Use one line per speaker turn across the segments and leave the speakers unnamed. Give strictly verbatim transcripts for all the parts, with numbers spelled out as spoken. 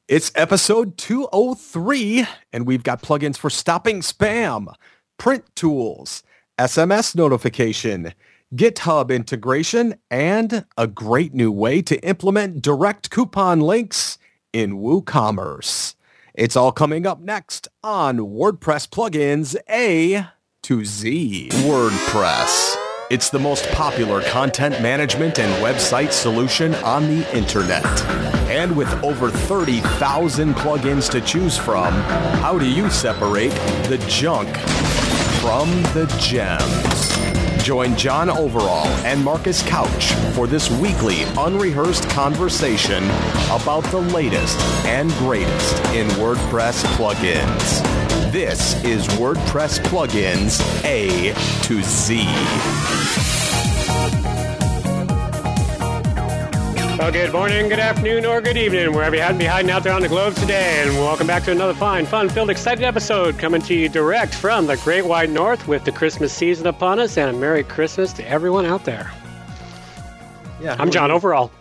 It's episode two oh three, and we've got plugins for stopping spam, print tools, S M S notification, GitHub integration, and a great new way to implement direct coupon links in WooCommerce. It's all coming up next on WordPress Plugins A to Z. WordPress. It's the most popular content management and website solution on the internet. And with over thirty thousand plugins to choose from, how do you separate the junk from the gems? Join John Overall and Marcus Couch for this weekly unrehearsed conversation about the latest and greatest in WordPress plugins. This is WordPress Plugins A to Z.
Well, good morning, good afternoon, or good evening, wherever you happen to be hiding out there on the globe today. And welcome back to another fine, fun-filled, excited episode coming to you direct from the Great White North with the Christmas season upon us. And a Merry Christmas to everyone out there. Yeah, I'm John Overall.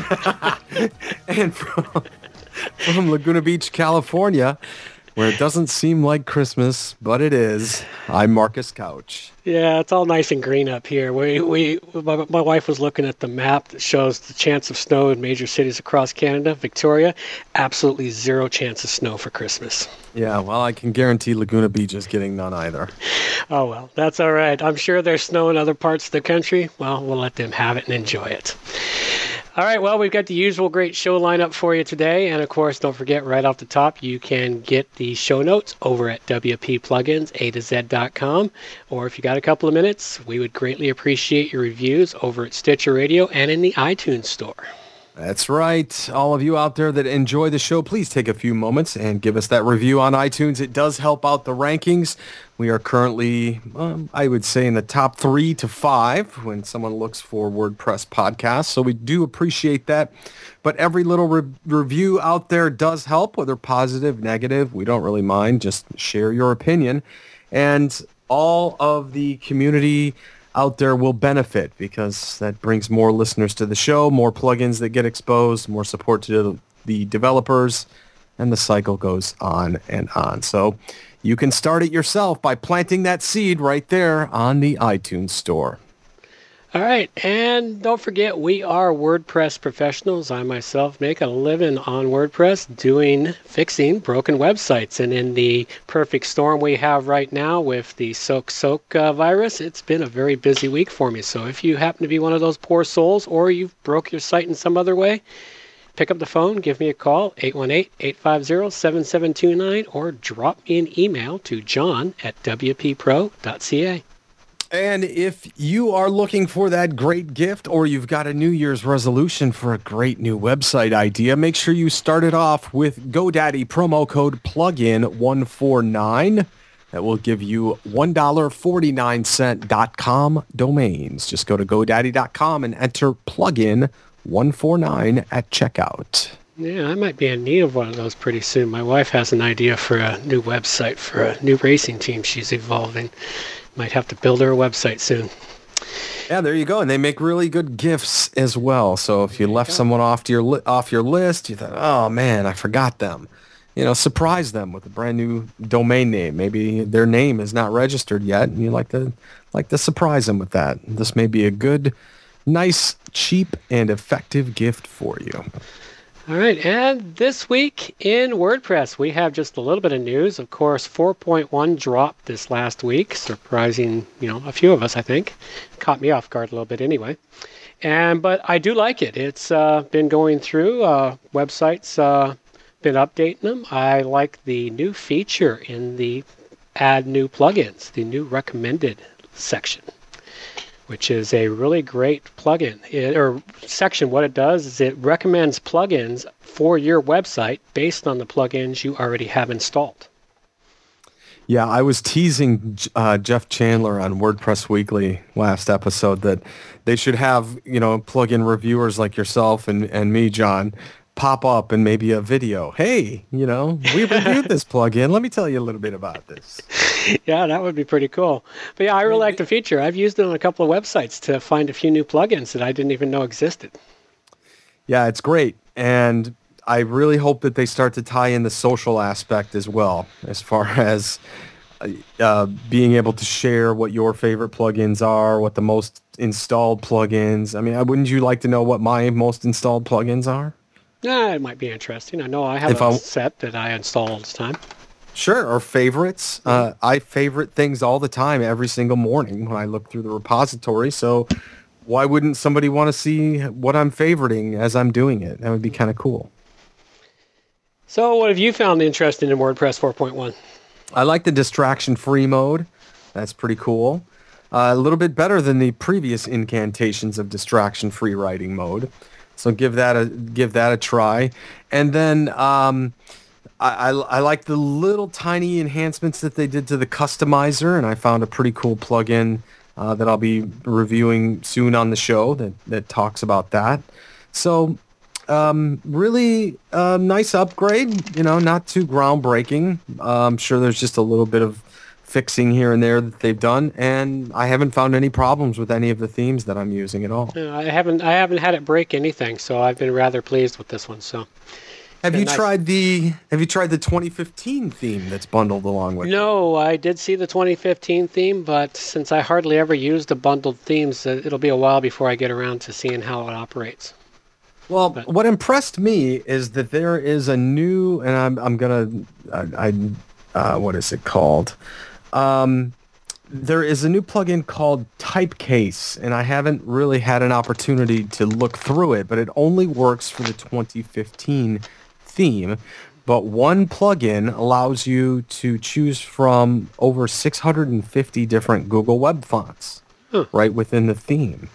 And from, from Laguna Beach, California, where it doesn't seem like Christmas, but it is, I'm Marcus Couch.
Yeah, it's all nice and green up here. We, we, my, my wife was looking at the map that shows the chance of snow in major cities across Canada. Victoria, absolutely zero chance of snow for Christmas.
Yeah, well, I can guarantee Laguna Beach is getting none either.
Oh, well, that's all right. I'm sure there's snow in other parts of the country. Well, we'll let them have it and enjoy it. All right, well, we've got the usual great show lineup for you today. And, of course, don't forget, right off the top, you can get the show notes over at W P Plugins A to Z dot com. Or if you got a couple of minutes, we would greatly appreciate your reviews over at Stitcher Radio and in the iTunes Store.
That's right. All of you out there that enjoy the show, please take a few moments and give us that review on iTunes. It does help out the rankings. We are currently, um, I would say, in the top three to five when someone looks for WordPress podcasts. So we do appreciate that. But every little re- review out there does help, whether positive, negative. We don't really mind. Just share your opinion. And all of the community out there will benefit because that brings more listeners to the show, more plugins that get exposed, more support to the developers, and the cycle goes on and on. So you can start it yourself by planting that seed right there on the iTunes Store.
All right, and don't forget, we are WordPress professionals. I myself make a living on WordPress doing, fixing broken websites. And in the perfect storm we have right now with the Soak Soak uh, virus, it's been a very busy week for me. So if you happen to be one of those poor souls or you've broke your site in some other way, pick up the phone, give me a call, eight one eight, eight five zero, seven seven two nine, or drop me an email to john at w p pro dot c a.
And if you are looking for that great gift or you've got a New Year's resolution for a great new website idea, make sure you start it off with GoDaddy promo code plugin one forty-nine. That will give you one dollar and forty-nine cents dot com domains. Just go to GoDaddy dot com and enter plugin one forty-nine at checkout.
Yeah, I might be in need of one of those pretty soon. My wife has an idea for a new website for a new racing team she's evolving. Might have to build her a website soon.
Yeah, there you go. And they make really good gifts as well. So if you left someone off to your li- off your list, you thought, oh man, I forgot them. You know, surprise them with a brand new domain name. Maybe their name is not registered yet, and you like to like to surprise them with that. This may be a good, nice, cheap, and effective gift for you.
All right, and this week in WordPress, we have just a little bit of news. Of course, four point one dropped this last week, surprising, you know, a few of us, I think. Caught me off guard a little bit anyway. And but I do like it. It's uh, been going through uh, websites, uh, been updating them. I like the new feature in the add new plugins, the new recommended section, which is a really great plugin it, or section. What it does is it recommends plugins for your website based on the plugins you already have installed.
Yeah, I was teasing uh, Jeff Chandler on WordPress Weekly last episode that they should have, you know, plugin reviewers like yourself and, and me, John, pop up in maybe a video. Hey, you know, we reviewed this plugin. Let me tell you a little bit about this.
Yeah, that would be pretty cool. But yeah, I really like the feature. I've used it on a couple of websites to find a few new plugins that I didn't even know existed.
Yeah, it's great. And I really hope that they start to tie in the social aspect as well, as far as uh, being able to share what your favorite plugins are, what the most installed plugins. I mean, wouldn't you like to know what my most installed plugins are?
Yeah, it might be interesting. I know I have if a I, set that I install all the time.
Sure, or favorites. Uh, I favorite things all the time, every single morning when I look through the repository. So why wouldn't somebody want to see what I'm favoriting as I'm doing it? That would be kind of cool.
So what have you found interesting in WordPress four point one?
I like the distraction-free mode. That's pretty cool. Uh, a little bit better than the previous incantations of distraction-free writing mode. So give that a give that a try. And then um, I, I, I like the little tiny enhancements that they did to the customizer, and I found a pretty cool plugin uh, that I'll be reviewing soon on the show that, that talks about that. So um, really uh, nice upgrade, you know, not too groundbreaking. Uh, I'm sure there's just a little bit of fixing here and there that they've done, and I haven't found any problems with any of the themes that I'm using at all.
I haven't I haven't had it break anything, so I've been rather pleased with this one. So,
have you nice. tried the Have you tried the twenty fifteen theme that's bundled along with it?
No, I did see the twenty fifteen theme, but since I hardly ever use the bundled themes, it'll be a while before I get around to seeing how it operates.
Well, but. What impressed me is that there is a new, and I'm I'm gonna I, I uh, what is it called? Um, there is a new plugin called Typecase, and I haven't really had an opportunity to look through it, but it only works for the twenty fifteen theme. But one plugin allows you to choose from over six hundred fifty different Google Web fonts huh. right within the theme.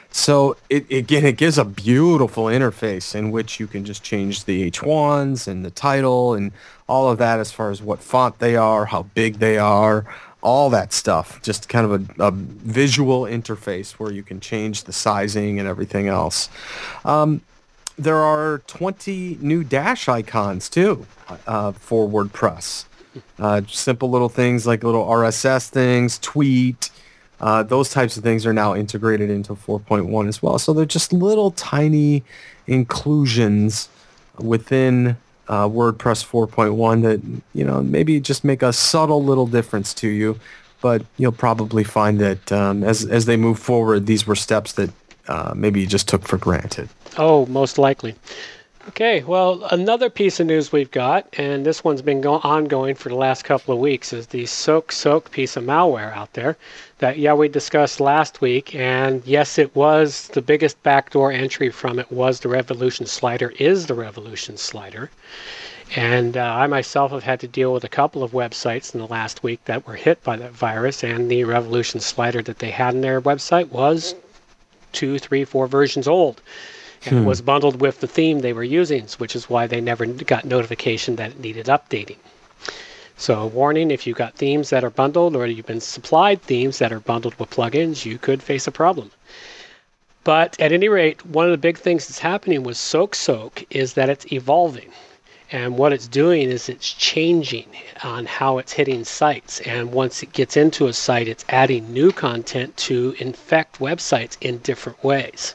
So it again, it gives a beautiful interface in which you can just change the H ones and the title and all of that as far as what font they are, how big they are, all that stuff. Just kind of a, a visual interface where you can change the sizing and everything else. Um, there are twenty new dash icons too uh, for WordPress. Uh, simple little things like little R S S things, tweet. Uh, those types of things are now integrated into four point one as well. So they're just little tiny inclusions within uh, WordPress four point one that, you know, maybe just make a subtle little difference to you. But you'll probably find that um, as as they move forward, these were steps that uh, maybe you just took for granted.
Oh, most likely. Okay, well, another piece of news we've got, and this one's been go- ongoing for the last couple of weeks, is the Soak Soak piece of malware out there that, yeah, we discussed last week. And yes, it was the biggest backdoor entry from it was the Revolution slider, is the Revolution slider. And uh, I myself have had to deal with a couple of websites in the last week that were hit by that virus, and the Revolution slider that they had in their website was two, three, four versions old. And hmm. it was bundled with the theme they were using, which is why they never got notification that it needed updating. So warning, if you've got themes that are bundled or you've been supplied themes that are bundled with plugins, you could face a problem. But at any rate, one of the big things that's happening with Soak Soak is that it's evolving. And what it's doing is it's changing on how it's hitting sites. And once it gets into a site, it's adding new content to infect websites in different ways.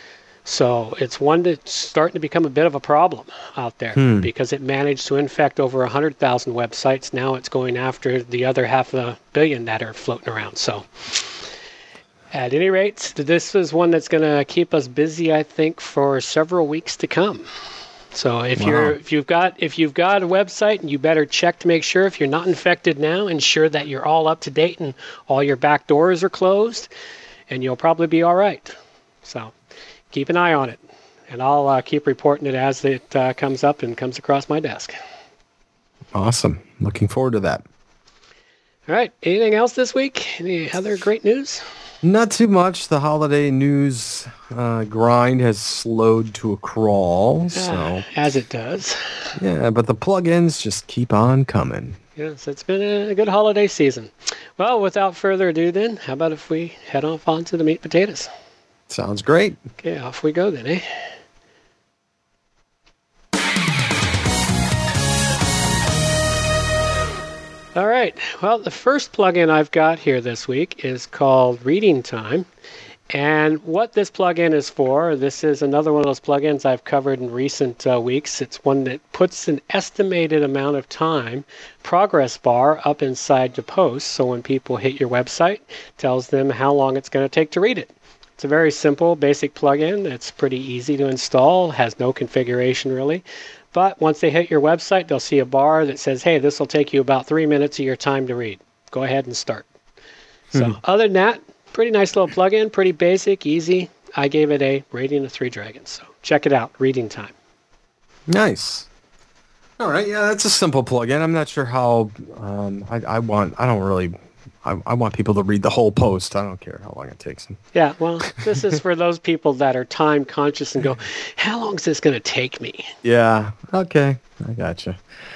So it's one that's starting to become a bit of a problem out there hmm. because it managed to infect over one hundred thousand websites. Now it's going after the other half a billion that are floating around. So at any rate, this is one that's going to keep us busy, I think, for several weeks to come. So if wow. you're if you've got if you've got a website, and you better check to make sure if you're not infected now, ensure that you're all up to date and all your back doors are closed, and you'll probably be all right. So keep an eye on it, and I'll uh, keep reporting it as it uh, comes up and comes across my desk.
Awesome. Looking forward to that.
All right. Anything else this week? Any other great news?
Not too much. The holiday news uh, grind has slowed to a crawl. So uh,
as it does.
Yeah, but the plugins just keep on coming.
Yes, it's been a good holiday season. Well, without further ado then, how about if we head off onto the meat and potatoes?
Sounds great.
Okay, off we go then, eh? All right. Well, the first plugin I've got here this week is called Reading Time. And what this plugin is for, this is another one of those plugins I've covered in recent uh, weeks. It's one that puts an estimated amount of time progress bar up inside the post. So when people hit your website, tells them how long it's going to take to read it. It's a very simple, basic plugin. It's pretty easy to install, has no configuration really. But once they hit your website, they'll see a bar that says, hey, this will take you about three minutes of your time to read. Go ahead and start. So hmm. other than that, pretty nice little plugin, pretty basic, easy. I gave it a rating of three dragons. So check it out, Reading Time.
Nice. All right, yeah, that's a simple plugin. I'm not sure how um, I, I want. I don't really. I, I want people to read the whole post. I don't care how long it takes them.
Yeah, well, this is for those people that are time conscious and go, how long is this going to take me?
Yeah. Okay, I gotcha.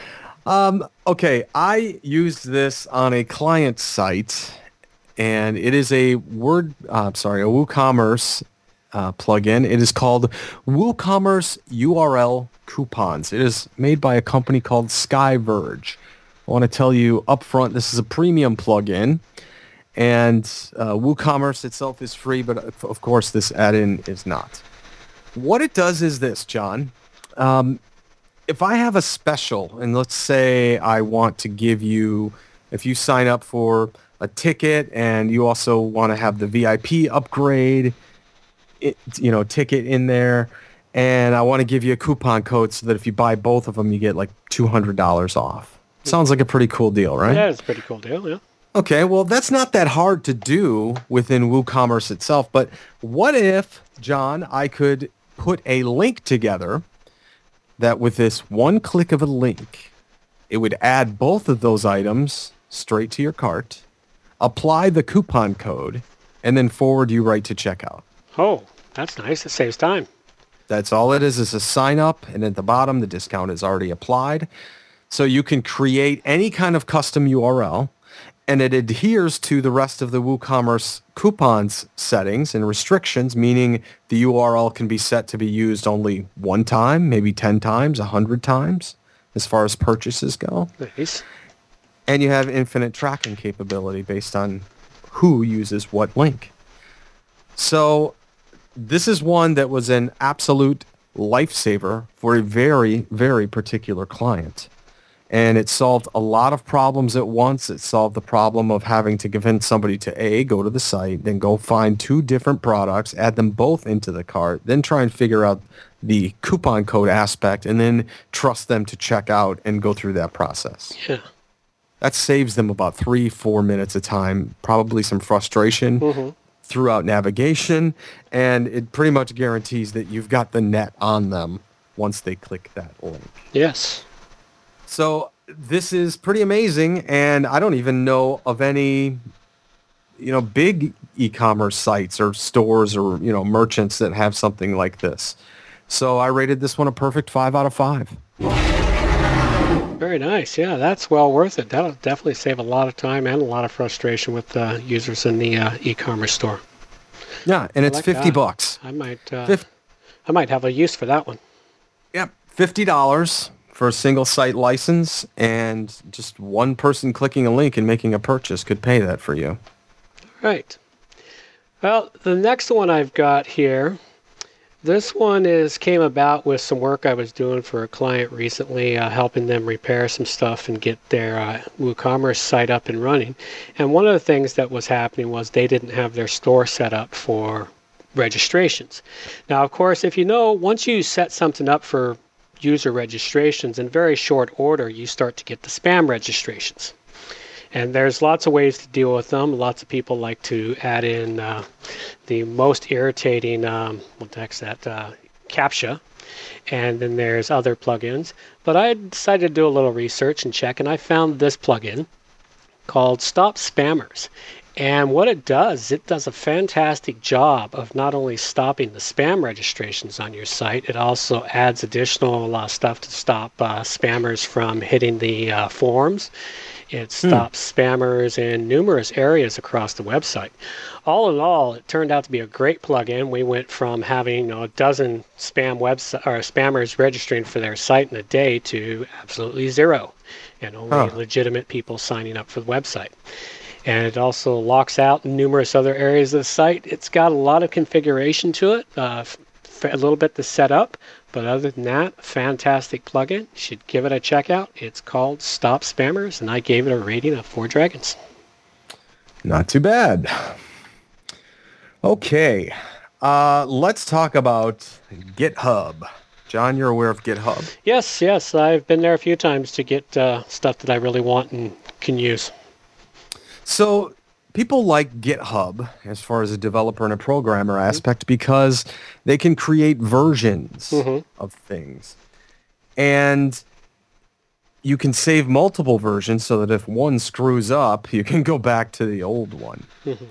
Um, okay, I used this on a client site. And it is a word, uh, sorry, a WooCommerce uh, plugin. It is called WooCommerce U R L Coupons. It is made by a company called Skyverge. I want to tell you up front, this is a premium plugin, and uh, WooCommerce itself is free, but of course this add-in is not. What it does is this, John. Um, if I have a special, and let's say I want to give you, if you sign up for a ticket and you also want to have the V I P upgrade, it, you know, ticket in there, and I want to give you a coupon code so that if you buy both of them, you get like two hundred dollars off. Sounds like a pretty cool deal, right?
Yeah, it's a pretty cool deal, yeah.
Okay, well, that's not that hard to do within WooCommerce itself, but what if, John, I could put a link together that with this one click of a link, it would add both of those items straight to your cart, apply the coupon code, and then forward you right to checkout.
Oh, that's nice. It saves time.
That's all it is, is a sign up, and at the bottom, the discount is already applied. So you can create any kind of custom U R L, and it adheres to the rest of the WooCommerce coupons settings and restrictions, meaning the U R L can be set to be used only one time, maybe ten times, one hundred times, as far as purchases go.
Nice.
And you have infinite tracking capability based on who uses what link. So this is one that was an absolute lifesaver for a very, very particular client. And it solved a lot of problems at once. It solved the problem of having to convince somebody to A, go to the site, then go find two different products, add them both into the cart, then try and figure out the coupon code aspect, and then trust them to check out and go through that process.
Yeah.
That saves them about three, four minutes of time, probably some frustration mm-hmm. throughout navigation, and it pretty much guarantees that you've got the net on them once they click that link.
Yes.
So this is pretty amazing, and I don't even know of any, you know, big e-commerce sites or stores or, you know, merchants that have something like this. So I rated this one a perfect five out of five.
Very nice. Yeah, that's well worth it. That'll definitely save a lot of time and a lot of frustration with uh, users in the uh, e-commerce store.
Yeah, and it's
like
fifty
that.
bucks.
I might, uh,
Fif-
I might have a use for that one.
Yep, fifty dollars for a single site license, and just one person clicking a link and making a purchase could pay that for you.
Right. Well, the next one I've got here. This one is came about with some work I was doing for a client recently, uh, helping them repair some stuff and get their uh, WooCommerce site up and running. And one of the things that was happening was they didn't have their store set up for registrations. Now, of course, if you know, once you set something up for user registrations, in very short order, you start to get the spam registrations. And there's lots of ways to deal with them. Lots of people like to add in uh, the most irritating, um, what the heck's that, uh, CAPTCHA. And then there's other plugins. But I decided to do a little research and check, and I found this plugin called Stop Spammers. And what it does, it does a fantastic job of not only stopping the spam registrations on your site, it also adds additional uh, stuff to stop uh, spammers from hitting the uh, forums. It stops hmm. spammers in numerous areas across the website. All in all, it turned out to be a great plugin. We went from having, you know, a dozen spam webs- or spammers registering for their site in a day to absolutely zero, and only huh. legitimate people signing up for the website. and it also locks out numerous other areas of the site. It's got a lot of configuration to it, uh, a little bit to set up, but other than that, fantastic plugin. You should give it a check out. It's called Stop Spammers, and I gave it a rating of four dragons.
Not too bad. Okay, uh, let's talk about GitHub. John, you're aware of GitHub?
Yes, yes. I've been there a few times to get uh, stuff that I really want and can use.
So people like GitHub as far as a developer and a programmer mm-hmm. aspect because they can create versions mm-hmm. of things. And you can save multiple versions so that if one screws up, you can go back to the old one. Mm-hmm.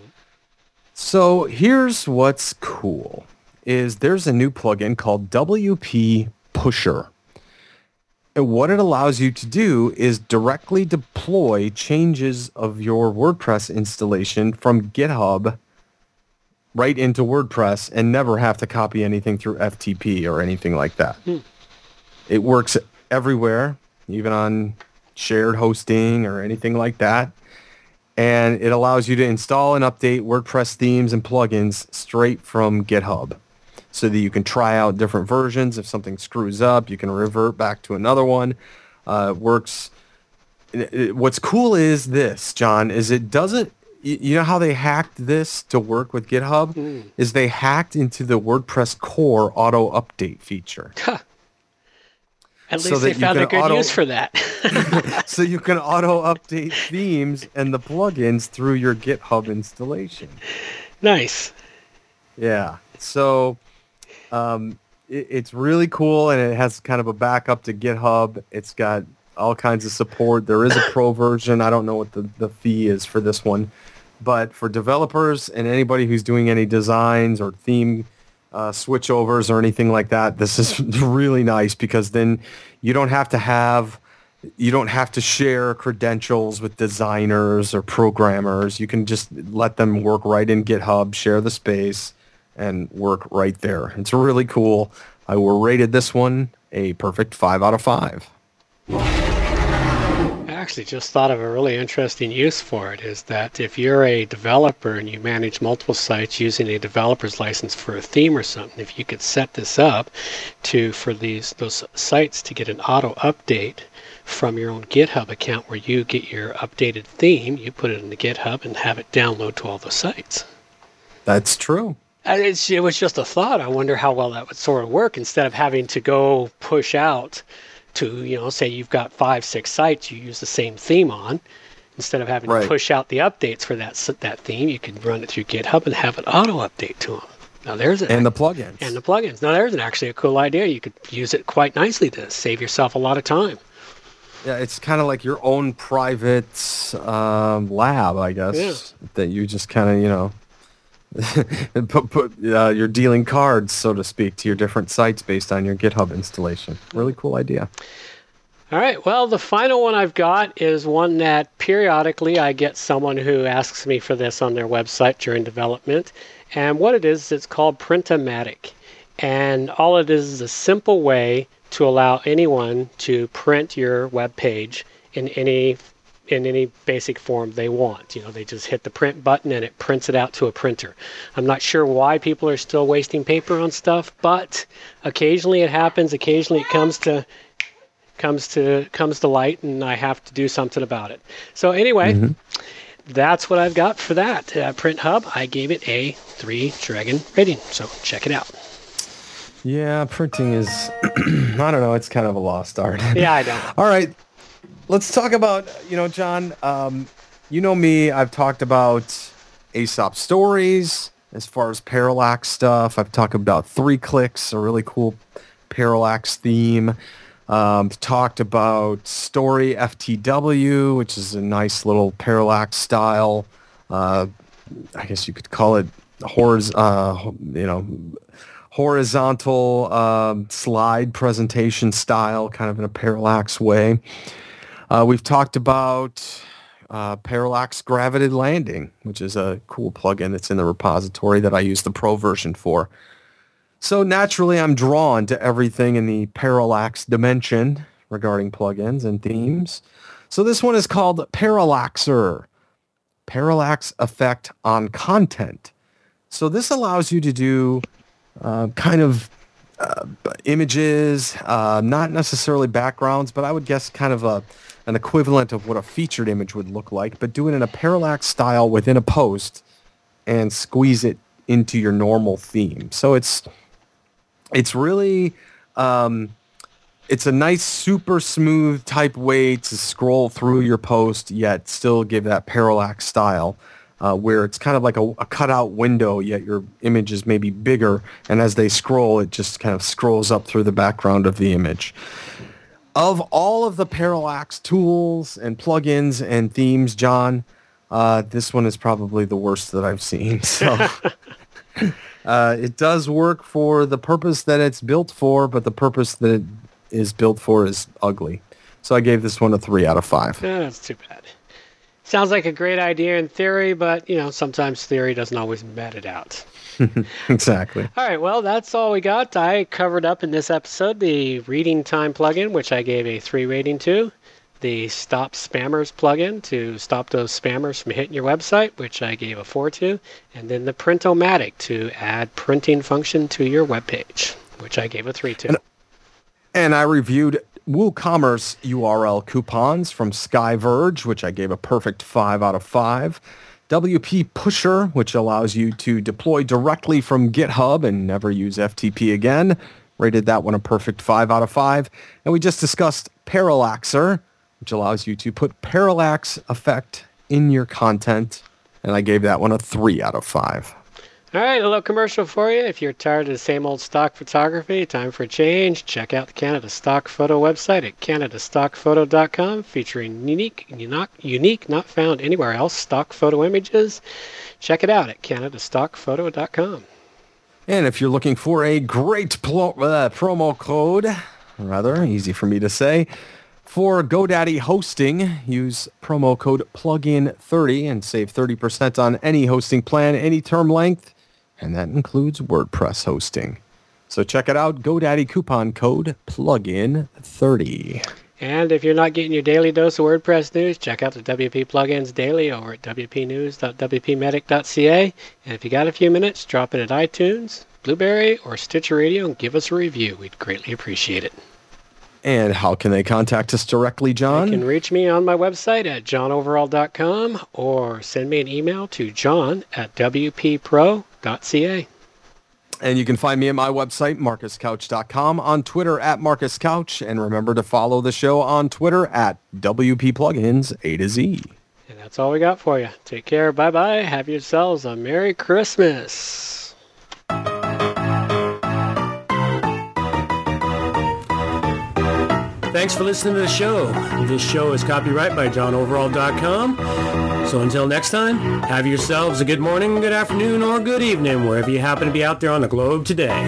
So here's what's cool. Is there's a new plugin called W P Pusher. And what it allows you to do is directly deploy changes of your WordPress installation from GitHub right into WordPress and never have to copy anything through F T P or anything like that. Hmm. It works everywhere, even on shared hosting or anything like that. And it allows you to install and update WordPress themes and plugins straight from GitHub, so that you can try out different versions. If something screws up, you can revert back to another one. Uh, it works. It, it, what's cool is this, John, is it doesn't, you, you know how they hacked this to work with GitHub? Mm. Is they hacked into the WordPress core auto update feature.
Huh. At so least they found a good auto, use for that.
So you can auto update themes and the plugins through your GitHub installation.
Nice.
Yeah. So um, it, it's really cool, and it has kind of a backup to GitHub. It's got all kinds of support. There is a pro version. I don't know what the, the fee is for this one. But for developers and anybody who's doing any designs or theme uh, switchovers or anything like that, this is really nice because then you don't have to have you don't have to share credentials with designers or programmers. You can just let them work right in GitHub, share the space, and work right there. It's really cool. I will rated this one a perfect five out of five.
I actually just thought of a really interesting use for it is that if you're a developer and you manage multiple sites using a developer's license for a theme or something, if you could set this up to for these those sites to get an auto update from your own GitHub account where you get your updated theme, you put it into GitHub and have it download to all the sites.
That's true.
It's, it was just a thought. I wonder how well that would sort of work instead of having to go push out to, you know, say you've got five, six sites you use the same theme on. Instead of having right. to push out the updates for that that theme, you can run it through GitHub and have it auto-update to them. Now there's an,
and the plugins.
And the plugins. Now there's an, actually a cool idea. You could use it quite nicely to save yourself a lot of time.
Yeah, it's kind of like your own private um, lab, I guess, yeah. that you just kind of, you know, put, put uh, you're dealing cards, so to speak, to your different sites based on your GitHub installation. Really cool idea.
All right. Well, the final one I've got is one that periodically I get someone who asks me for this on their website during development. And what it is, it's called Print-O-Matic. And all it is is a simple way to allow anyone to print your web page in any in any basic form they want. You know, they just hit the print button and it prints it out to a printer. I'm not sure why people are still wasting paper on stuff, but occasionally it happens. Occasionally it comes to comes to comes to light, and I have to do something about it. So anyway, mm-hmm. that's what I've got for that uh, Print Hub. I gave it a three dragon rating, so check it out.
Yeah, printing is, I don't know, it's kind of a lost art.
Yeah, I know.
All right, let's talk about, you know, John, um, you know me, I've talked about Aesop stories as far as parallax stuff. I've talked about Three Clicks, a really cool parallax theme. Um, talked about Story F T W, which is a nice little parallax style. Uh, I guess you could call it horiz- uh, you know, horizontal um, slide presentation style, kind of in a parallax way. Uh, we've talked about uh, Parallax Gravity Landing, which is a cool plugin that's in the repository that I use the pro version for. So naturally, I'm drawn to everything in the parallax dimension regarding plugins and themes. So this one is called Parallaxer. parallax effect on content. So this allows you to do uh, kind of uh, images, uh, not necessarily backgrounds, but I would guess kind of a an equivalent of what a featured image would look like, but do it in a parallax style within a post and squeeze it into your normal theme. So it's it's really um, it's a nice, super smooth type way to scroll through your post, yet still give that parallax style, uh, where it's kind of like a, a cutout window, yet your image is maybe bigger, and as they scroll, it just kind of scrolls up through the background of the image. Of all of the parallax tools and plugins and themes, John, uh, this one is probably the worst that I've seen. So uh, it does work for the purpose that it's built for, but the purpose that it is built for is ugly. So I gave this one a three out of five.
Yeah, that's too bad. Sounds like a great idea in theory, but, you know, sometimes theory doesn't always bat it out.
Exactly.
All right, well, that's all we got. I covered up in this episode the Reading Time plugin, which I gave a three rating to, the Stop Spammers plugin to stop those spammers from hitting your website, which I gave a four to, and then the Print-O-Matic to add printing function to your webpage, which I gave a three to.
And, and I reviewed WooCommerce U R L coupons from SkyVerge, which I gave a perfect five out of five. W P Pusher, which allows you to deploy directly from GitHub and never use F T P again. Rated that one a perfect five out of five. And we just discussed Parallaxer, which allows you to put parallax effect in your content. And I gave that one a three out of five.
All right, a little commercial for you. If you're tired of the same old stock photography, time for a change. Check out the Canada Stock Photo website at canada stock photo dot com, featuring unique, unique, unique, not found anywhere else, stock photo images. Check it out at canada stock photo dot com.
And if you're looking for a great pl- uh, promo code, rather easy for me to say, for GoDaddy hosting, use promo code plugin thirty and save thirty percent on any hosting plan, any term length. And that includes WordPress hosting. So check it out, GoDaddy coupon code plugin thirty.
And if you're not getting your daily dose of WordPress news, check out the W P Plugins Daily over at w p news dot w p medic dot c a. And if you got a few minutes, drop in at iTunes, Blueberry, or Stitcher Radio and give us a review. We'd greatly appreciate it.
And how can they contact us directly, John?
You can reach me on my website at john overall dot com or send me an email to john at w p pro dot c a.
And you can find me at my website, marcus couch dot com, on Twitter at marcus couch, and remember to follow the show on Twitter at W P Plugins A to Z.
And that's all we got for you. Take care. Bye-bye. Have yourselves a Merry Christmas.
Thanks for listening to the show. This show is copyright by john overall dot com. So until next time, have yourselves a good morning, good afternoon, or good evening, wherever you happen to be out there on the globe today.